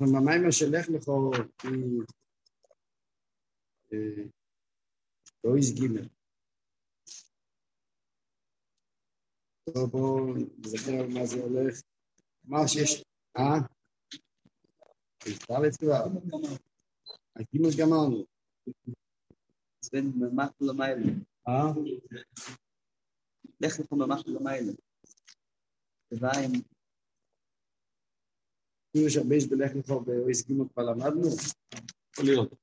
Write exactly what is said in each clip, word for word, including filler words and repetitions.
אנחנו במיימר שלך לכו באויז גימל. טוב, בואו נזכר על מה זה הולך. מה שיש... אה? תפתר כבר. הגימל גמרנו. זה ממש למעלה. אה? לך לכו ממש למעלה. ובאים... כאילו שהבייס בלך לכו באויז גימל כבר למדנו? יכול להיות.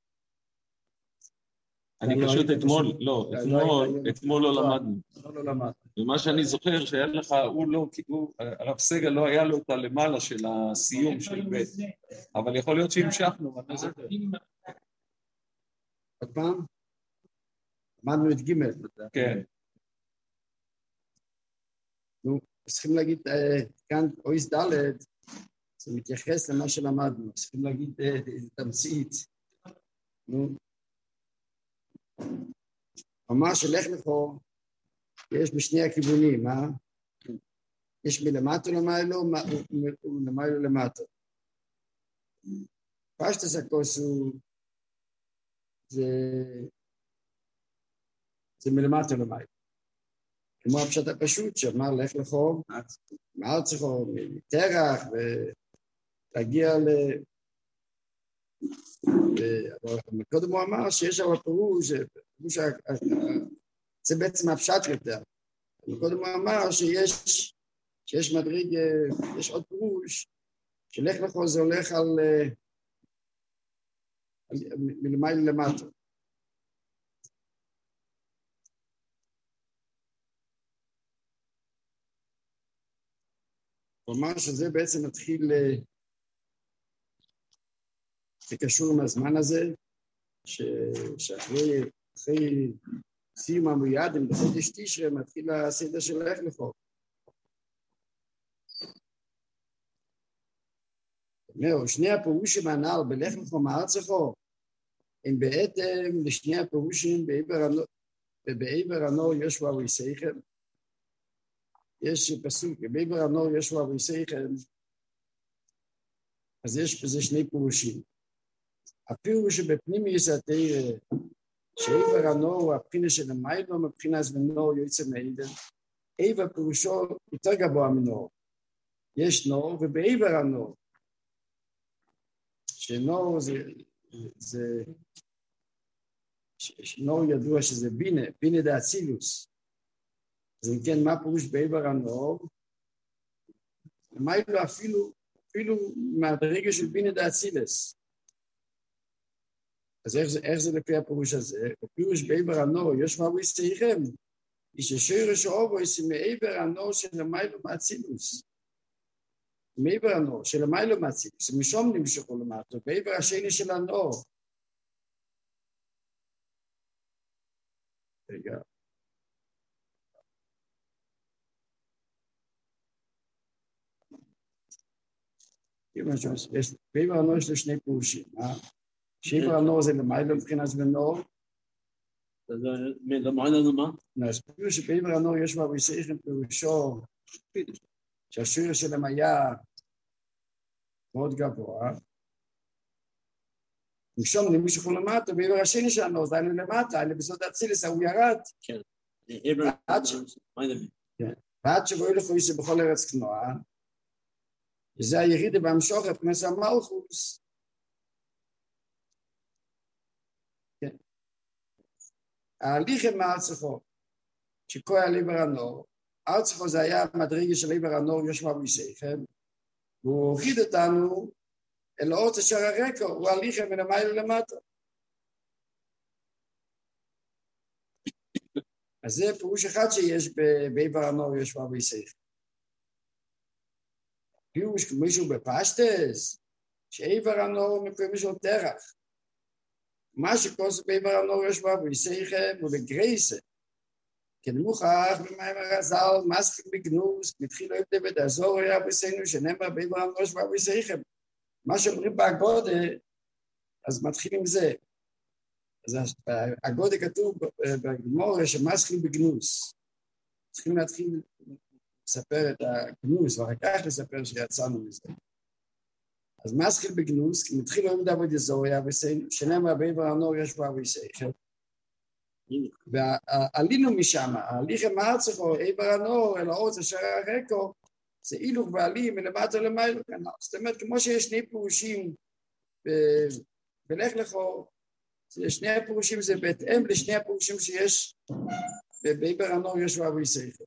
אני פשוט אתמול, לא, אתמול, אתמול לא למדנו. לא למדנו. ומה שאני זוכר שהיה לך, הוא לא, הרב סגל לא היה לו את הלמעלה של הסיום של בית. אבל יכול להיות שהמשכנו, אני לא זוכר. עוד פעם? למדנו את ג' כן. נו, צריכים להגיד, כאן אויז ד' זה מתייחס למה שלמדנו. צריכים להגיד תמצית. נו. ממש שלך לכו, יש בשני הכיוונים, אה? יש מלמטו למיילו ולמיילו למטו. פשטס הכוסו זה, זה מלמטו למיילו. כמו הפשט הפשוט שאמר לך לכו, מארצכו, מתרח, ולהגיע ל... אבל קודם הוא אמר שיש אבל פירוש, זה בעצם הפשט יותר. קודם הוא אמר שיש, שיש מדריג, יש עוד פירוש, שלך לכו זה הולך על, על מלמעלה למטה. הוא אמר שזה בעצם מתחיל, זה קשור עם הזמן הזה, שאחרי אחרי סיום המוידים בחודש תשרי מתחיל הסדר של לך לכו. אומרת, שני הפירושים הנ"ל בלך לכו מארצכו, הם בעצם לשני הפירושים בעבר הנור ישוע ויסייכם. יש פסוק, בעבר הנור ישוע ויסייכם, אז יש בזה שני פירושים. הפירוש שבפנימיוס התורה, שעבר הנור הוא הבחינה של המיילו, מבחינה זו נור יוצא מעידן, עבר פירושו יותר גבוה מנור. יש נור, ובעבר הנור, שנור זה, זה נור ידוע שזה בינה, בינה דה אצילוס. אז אם כן, מה פירוש בעבר הנור? המיילו אפילו, אפילו מהדרגה של בינה דה אצילוס. אז איך זה, איך זה לפי הפירוש הזה? הפירוש בעבר הנור, יושבע ויסייכם, היא ששורש האובויס היא מעבר הנור של המיילו מאצילוס. מעבר הנור של המיילו מאצילוס, משום נמשכו למטה, בעבר השני של הנור. רגע. בעבר הנור יש לו שני פירושים, אה? שעבר הנור זה למיילו מבחינת בנור. למיילו למה? אז פירוש שבעבר הנור יש בה ויסייכם פירושו שהשורש שלהם היה מאוד גבוה. משום נמשכו למטה, בעבר השני של הנור, זה היינו למטה, היינו בסוד אצילס, הוא ירד. כן. ועד שבו ילכו איסי בכל ארץ כנועה, וזה הירידה בהמשוכת כנס המלכוס. ההליך עם הארצכו, שכוי על עבר הנור, הארצכו זה היה מדרגה של עבר הנור יושבע ויסייכם, והוא הוריד אותנו אל האורץ אשר הרקע, הוא הליך מן המיילו למטה. אז זה פירוש אחד שיש בעבר הנור יושבע ויסייכם. פירוש כמישהו בפשטס, שעבר הנור מקוים של תרח. מה שכוס בעבר הנור יושבע ויסייכם ובגרייסה, כנמוכח במאמר הז"ל, מסחיק בגנוז, מתחילו את דוד הזור היה בסנו, שנאמר בעבר הנור יושבע ויסייכם. מה שאומרים בהגודה, אז מתחילים זה. אז הגודה כתוב בגמורה שמסחיק בגנוז. צריכים להתחיל לספר את הגנוז, ואחר כך לספר שיצאנו מזה. אז מה מתחיל בגנוז? כי מתחיל היום דעבוד יזוריה, שנאמר בעבר הנור יש בו אבי שכל. ועלינו משם, ההליכה מארצךו, עבר הנור, אל האורץ אשר הרקו, זה הילוך ועלים מלמטה למעלה. זאת אומרת, כמו שיש שני פירושים בלך לכו, שני הפירושים זה בהתאם לשני הפירושים שיש בעבר הנור יש בו אבי שכל.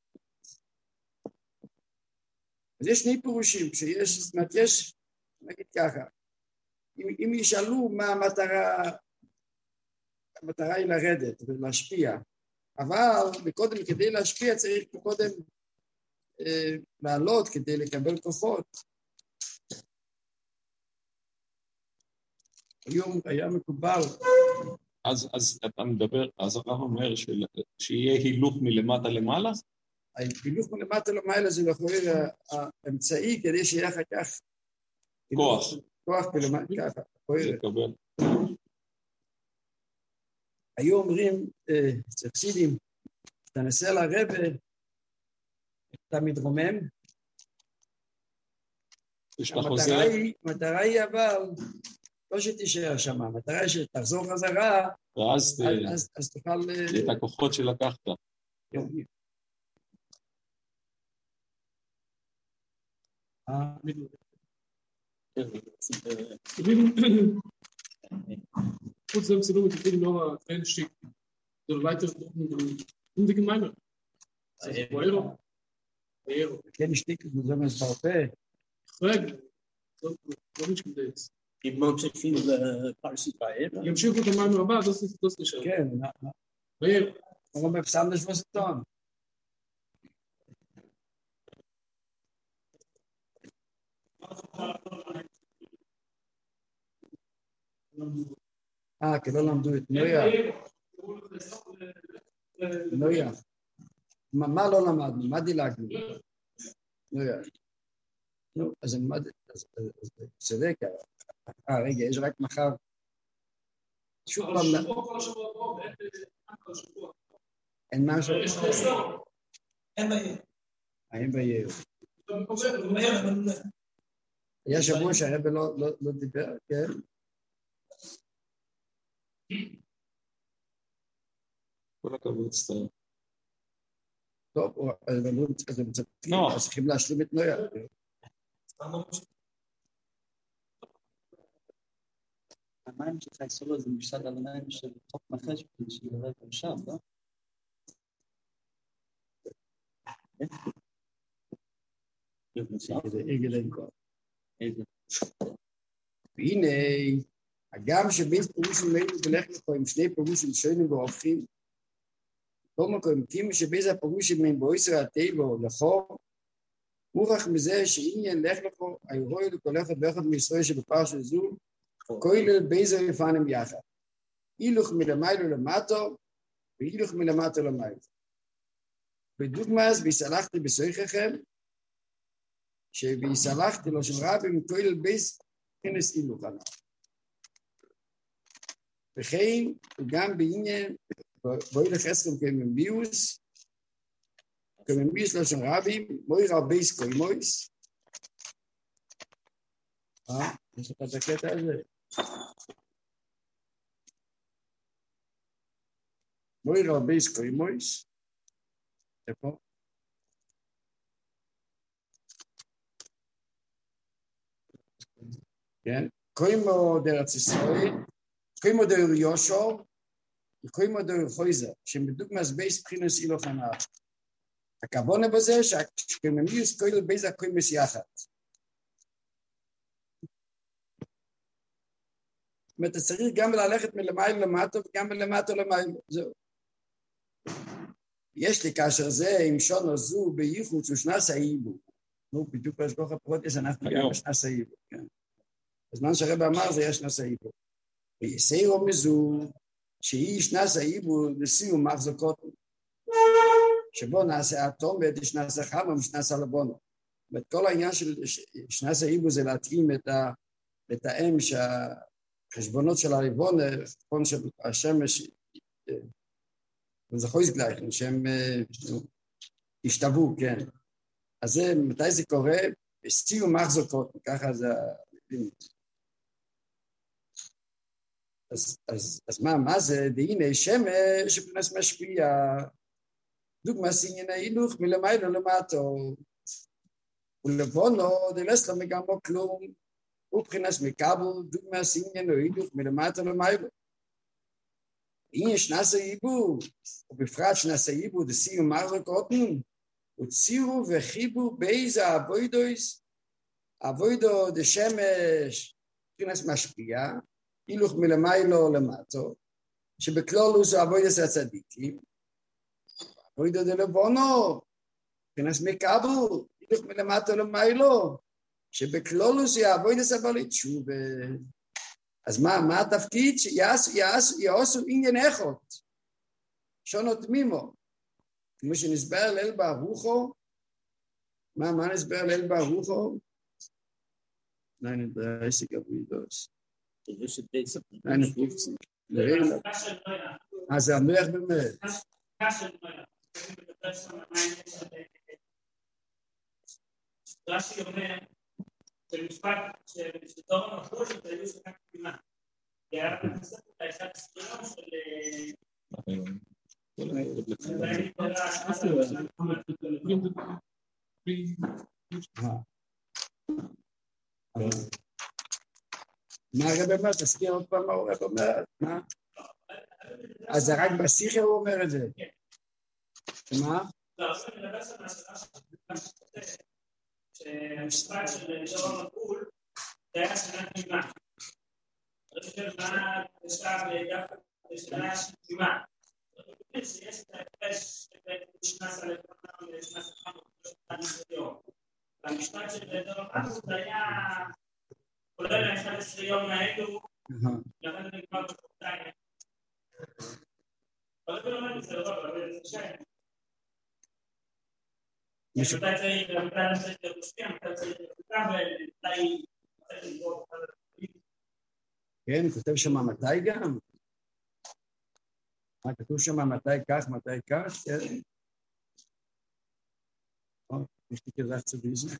אז יש שני פירושים, שיש, זאת אומרת, יש, נגיד ככה, אם, אם ישאלו מה המטרה, המטרה היא לרדת ולהשפיע, אבל קודם כדי להשפיע צריך קודם אה, לעלות כדי לקבל כוחות. היום היה מקובל. אז, אז אתה מדבר, אז הרב אומר של, שיהיה הילוך מלמטה למעלה? ההילוך מלמטה למעלה זה לכאורה האמצעי כדי שיהיה אחר כך כוח. כוח מלמטה ככה. לקבל. היו אומרים, צפסידים, אתה נסה לרבא, אתה מתרומם. המטרה היא אבל, לא שתישאר שם, המטרה היא שתחזור חזרה, אז תוכל... את הכוחות שלקחת. Kurz sagen Sie nur, ich will noch ein kleines Stück der weiter in der Gemeinde. Euro. Euro. Kleines Stück, muss man es bauen. Frage. So nicht gedacht. Gibt man sich viel Parasitei? Ich habe schon gut einmal aber das ist das nicht. כן, warum besonders was tun? אה, כי לא למדו את נויה. נויה. מה לא למדנו? מה דילגנו? נויה. נו, אז אני למד... צדק. אה, רגע, יש רק מחר. שוב פעם... אין משהו? אין בעיה. אין בעיה. היה שבוע שהרבא לא דיבר, כן? כל הכבוד סתם. טוב, אז הם צריכים להשלים את נויה. המים שלך יסולו זה משל על המים של חוק מחש כדי שירד גם שם, לא? והנה, הגם שבין פירושים אלו בלך לכו עם שני פירושים שונים והופכים, כל מקום, כי שבין הפירושים הם באויסר הטבע לכו, מוכח מזה שעניין לך לכו, הירוי לכל אחד ואחד מישראל שבפרשה זו, כולל באיזה לפנים יחד. הילוך מלמיילו למטו, והילוך מלמטו למיילו. בדוגמאס, ויסלחתי בסויככם, שביסלחתי לו של רבים, כולל בייס, כנס הילוך עליו. וכן, וגם בעניין, בואי לחסכם כממביוס, כממביוס לא של רבים, בואי רבייס קוימויס. אה, יש לך את הקטע הזה. בואי רבייס קוימויס. איפה? כן? קוימו דרץ ישראל, קוימו דר יושו, וקוימו דר חויזה, שמדוגמאס בייס בחינוס אילו חנאה. הכוונה בזה שכממיוס כולל בייס הקוימוס יחד. זאת אומרת, צריך גם ללכת מלמעלה למטה וגם מלמטה למעלה, זהו. יש לי כאשר זה עם שונו זו בייחוץ ושנס האיבו. נו, בדיוק בשגוח הפרוטיס אנחנו גם בשנס האיבו, כן. בזמן שהרב אמר זה יש שנס האיבו. ויסיירו מזו, שהיא שנס האיבו לסיום מחזוקות, שבו נעשה אטום ואת שנס החם ומשנס הלבונו. ואת כל העניין של שנס האיבו זה להתאים את ה... לתאם שהחשבונות של הריבון, חשבון של השמש, וזה חויז גלייכן, שהם השתוו, כן. אז זה, מתי זה קורה? בסיום מחזוקות, ככה זה אז, אז, אז מה, מה זה? והנה שמש מבחינת משפיע, דוגמה עניין ההילוך מלמיילו למטו, ולבונו דלס לו מגמו כלום, ובחינת מקבל דוגמה עניין ההילוך מלמטו למיילו. אם שנעשה עיבוד, ובפרט שנעשה עיבוד, דסירו מרזוק אותנו, וצירו וחיבו באיזה אבוידויס, אבוידו דשמש, מבחינת משפיע, הילוך מלמיילו למטו, שבכלולוס הוא אבוידס הצדיקים, אבוידו דלבונו, מבחינת מקבל, הילוך מלמטו למיילו, שבכלולוס הוא אבוידס הבעלי תשובה. אז מה, מה התפקיד? שיעשו עניין אחד, שונות תמימו, כמו שנסבר ליל ברוחו, מה, מה נסבר ליל ברוחו? nein, dreißig אבוידוס. nein, fünfzig. אז המלך באמת. רש"י אומר, במשפט שדור המחול של היו שנה קדימה. כי היה בנסות את האחד הסתיון של... מה הרב אומר? תזכיר עוד פעם מה הרב אומר? מה? אז זה רק בשיחה הוא אומר את זה. מה? לא, אז אני מדבר שם מהשאלה שהמשפט של דור המחול זה היה שנה קדימה. אני חושב מה נשאר דווקא בשנה קדימה. אני חושב שיש את ההפרש שנעשה לפניו ושנעשה לפניו והמשפט של דור המחול זה היה כולל ה-אחד עשר יום האלו, לכן זה נגמר בחודשיים. אבל זה לא אומר זה לא, אבל זה שם. מתי צריך, מתי צריך להשפיע, מתי צריך להשפיע, ומתי צריך לבוא. כן, כותב שם מתי גם. מה כתוב שם מתי כך, מתי כך, כן. יש לי כזה צביזם.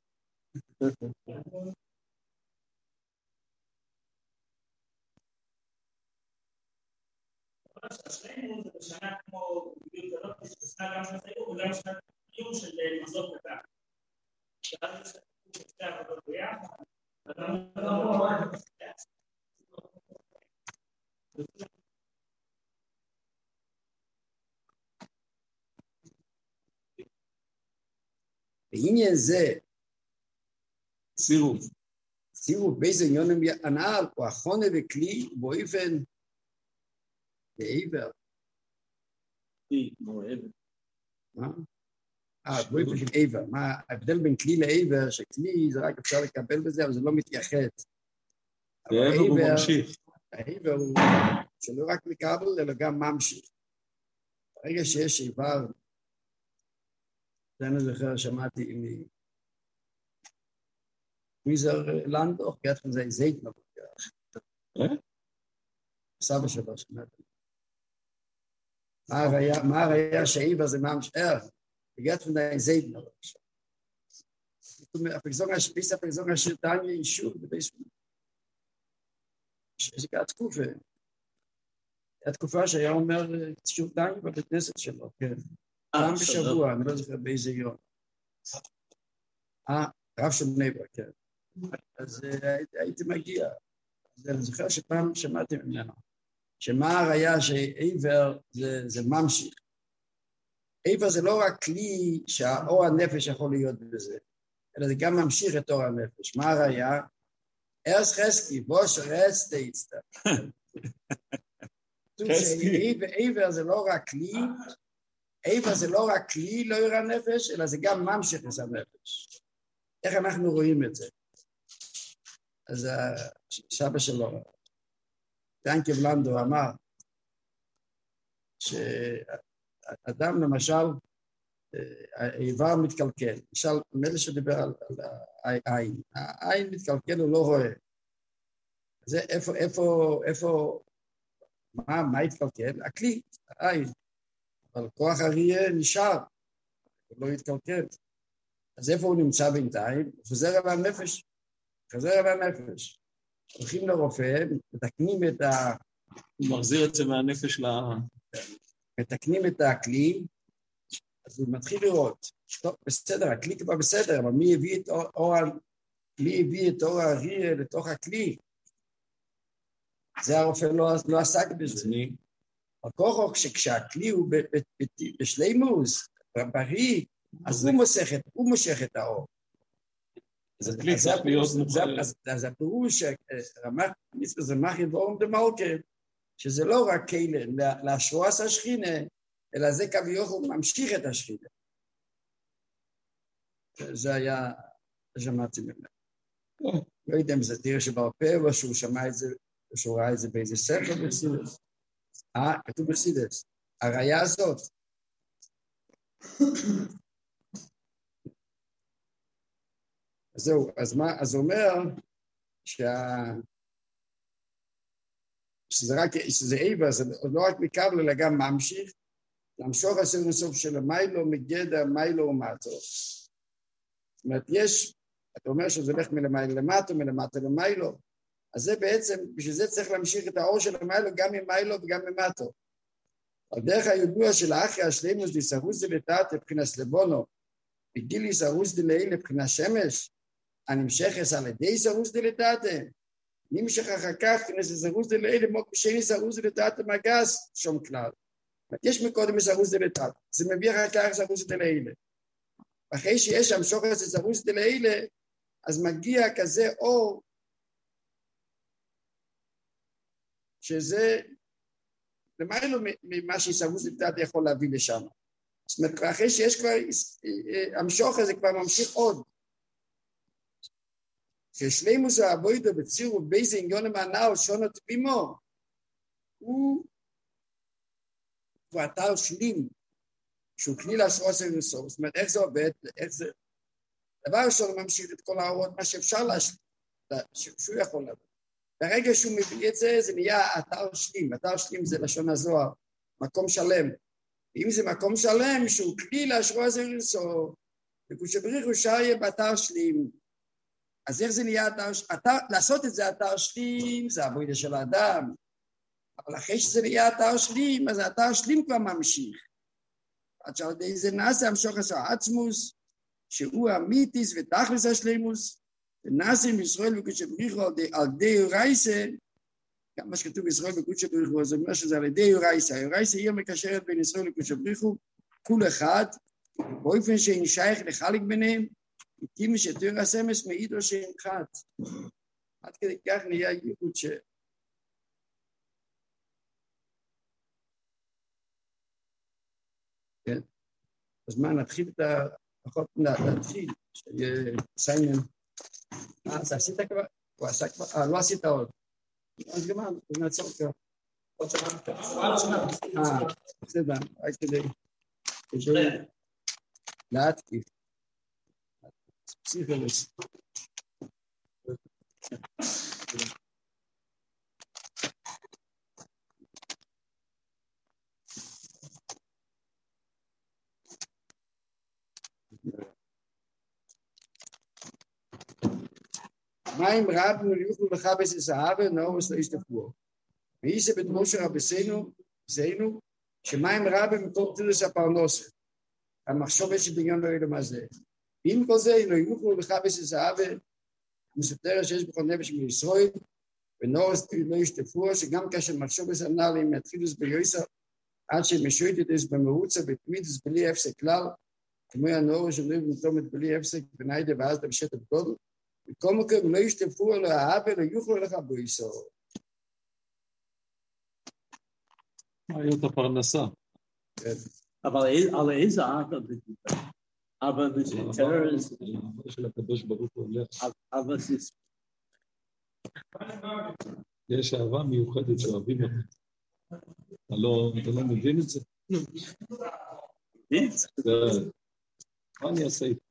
השלנו זה בשנה כמו בדיוק הזאת, שתעשה גם של סיום וגם שנת קיום של מחזור קטן. שאז יש את שתי עבודות ביחד, ואתה אומר, בעניין זה, סירוב. סירוב באיזה עניונים הנעל, או החונה וכלי, באופן לעבר. מה? אה, באופן של עבר. מה, ההבדל בין כלי לעבר, שכלי זה רק אפשר לקבל בזה, אבל זה לא מתייחד. העבר הוא ממשיך. העבר הוא שלא רק מקבל, אלא גם ממשיך. ברגע שיש עבר, זה אני זוכר, שמעתי מי... מיזר לנדוך, גאת von sein Segner. סבא שלו שמעתי. מה הראיה שעיבר זה ממש ער? גאת von sein Segner. ביס הפרזון אשר דניה אישור, זה גאה תקופה. היה תקופה שהיה אומר שוב דניה בבית כנסת שלו, כן. פעם בשבוע, אני לא זוכר באיזה יום. אה, רב של בני ברק, כן. אז הייתי מגיע. אני זוכר שפעם שמעתי ממנו, שמה הראיה שעבר זה ממשיך. עבר זה לא רק כלי שהאור הנפש יכול להיות בזה, אלא זה גם ממשיך את אור הנפש. מה הראיה? ארס חסקי, בוש רץ תאיצטה. עבר זה לא רק כלי, עבר זה לא רק כלי, לא יראה נפש, אלא זה גם ממשיך את הנפש. איך אנחנו רואים את זה? אז סבא שלו, דיינקב לנדו, אמר שאדם למשל, האיבר מתקלקל. למשל, מלא שדיבר על העין. העין מתקלקל, הוא לא רואה. זה איפה, איפה, איפה, מה, מה התקלקל? הכלי, העין. אבל כוח הראייה נשאר, הוא לא התקלקל. אז איפה הוא נמצא בינתיים? הוא חוזר על הנפש. חוזר על הנפש. הולכים לרופא, מתקנים את ה... הוא מחזיר את זה מהנפש ל... מתקנים את הכלי, אז הוא מתחיל לראות, טוב, בסדר, הכלי כבר בסדר, אבל מי הביא את אור, מי הביא את אור האוויר לתוך הכלי? זה הרופא לא, לא עסק בזה. הכוח שכשהכלי הוא בשלימוס, בריא, אז הוא מושך את, הוא מושך את האור. אז הכלי צריך להיות מוכן. אז הפירוש, זה מחי ואורם דמלכה, שזה לא רק כאלה, להשרועס השכינה, אלא זה כביכול ממשיך את השכינה. זה היה, שמעתי ממנו. לא יודע אם זה תראה שבעל פה, או שהוא שמע את זה, או שהוא ראה את זה באיזה ספר בחסידות. אה, כתוב בחסידות. הראיה הזאת. אז זהו, אז מה, אז הוא אומר, שה... שזה רק, שזה איבה, זה לא רק מקבל, אלא גם ממשיך, למשוך עשר נסוף של המיילו, מגדר מיילו ומטו. זאת אומרת, יש, אתה אומר שזה הולך מלמיילו למטו, מלמטו למיילו, אז זה בעצם, בשביל זה צריך להמשיך את האור של המיילו, גם ממיילו וגם ממטו. הדרך הידוע של האחי השלימוס דיסרוס דלתת לבחינת סלבונו, בגיל יסרוס דלעיל לבחינת שמש, הנמשכס על ידי סרוס דלתת, נמשך אחר כך כנס סרוס דלעיל, מוק בשני סרוס דלתת מגס, שום כלל. יש מקודם סרוס דלתת, זה מביא אחר כך סרוס דלעיל. אחרי שיש שם שוחס סרוס דלעיל, אז מגיע כזה אור, שזה למיילו ממה שסרוס דלתת יכול להביא לשם. זאת אומרת, אחרי שיש כבר, המשוך הזה כבר ממשיך עוד. כששלימוס העבודה בצירו באיזה עניון המענאו שונות בימו, הוא כבר אתר שלים, שהוא כלי להשרוס את הסוף. זאת אומרת, איך זה עובד, איך זה... דבר ראשון ממשיך את כל האורות, מה שאפשר להשלים, שהוא יכול לעבוד. ברגע שהוא מביא את זה, זה נהיה אתר שלים. אתר שלים זה לשון הזוהר, מקום שלם. ואם זה מקום שלם, שהוא כלי להשרוס את הסוף, וכשבריך הוא שהיה באתר שלים, אז איך זה נהיה אתר, אתר, לעשות את זה אתר שלים, זה עבודה של האדם, אבל אחרי שזה נהיה אתר שלים, אז האתר שלים כבר ממשיך. עד שעל ידי זה נעשה המשוך עשה עצמוס, שהוא המיתיס ותכלס השלימוס, ונעשה עם ישראל וקודשא בריחו על ידי יורייסה, גם מה שכתוב ישראל וקודשא בריחו, זה אומר שזה על ידי יורייסה, יורייסה היא המקשרת בין ישראל וקודשא בריחו, כול אחד, באופן שאין שייך לחלק ביניהם, כי מי שתור הסמס מעיד או שאין חד. עד כדי כך נהיה ייחוד ש... כן? אז מה, נתחיל את ה... פחות נתחיל, שיהיה סיימן. אה, אז עשית כבר? הוא עשה כבר? אה, לא עשית עוד. אז גמר, אז נעצור כבר. עוד שנה. אה, בסדר, רק כדי... כדי... להתקיף. פסיכולוס. מים רבים יוכלו לחפש את האהבה, נאורס לא ישתפרו. ואיזה בתמו של רבסינו, זינו, שמים רבים מתוך תלוס הפרנוסת. המחשוב שבניון לא ילמה זה. אם כל זה, לא יוכלו לחפש את האהבה, מסותר שיש בכל נפש מישראל, ונאורס לא ישתפרו, שגם כאשר מחשוב בסנאלים יתחילוס ביועסה, עד שמשועית את זה במרוצה, בתמידוס בלי הפסק כלל, כמו הנאור שלו ונתומת בלי הפסק, בניידה ואז דמשת גודל, וכל מקום לא ישתפרו על האהבה, לא יוכלו לך בישראל. מה היה את הפרנסה? אבל על איזה אהבה בדיוק? אבל זה טרס... של הקדוש ברוך הוא הולך. אבל זה... יש אהבה מיוחדת שאוהבים אותה. אתה לא מבין את זה? מה אני אעשה איתה?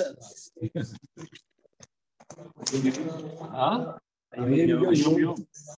אה? יום יום.